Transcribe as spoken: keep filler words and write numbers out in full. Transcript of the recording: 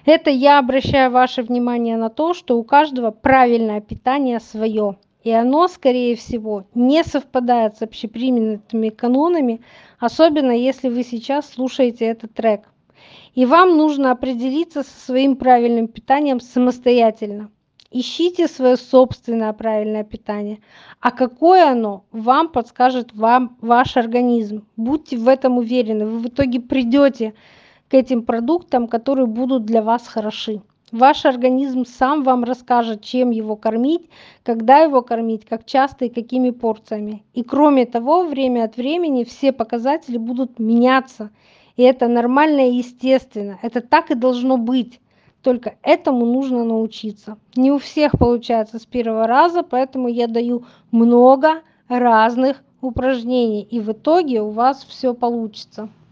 Это я обращаю ваше внимание на то, что у каждого правильное питание свое. И оно, скорее всего, не совпадает с общепринятыми канонами, особенно если вы сейчас слушаете этот трек. И вам нужно определиться со своим правильным питанием самостоятельно. Ищите свое собственное правильное питание. А какое оно, вам подскажет вам ваш организм. Будьте в этом уверены. Вы в итоге придете к этим продуктам, которые будут для вас хороши. Ваш организм сам вам расскажет, чем его кормить, когда его кормить, как часто и какими порциями. И кроме того, время от времени все показатели будут меняться. И это нормально и естественно. Это так и должно быть. Только этому нужно научиться. Не у всех получается с первого раза, поэтому я даю много разных упражнений. И в итоге у вас все получится.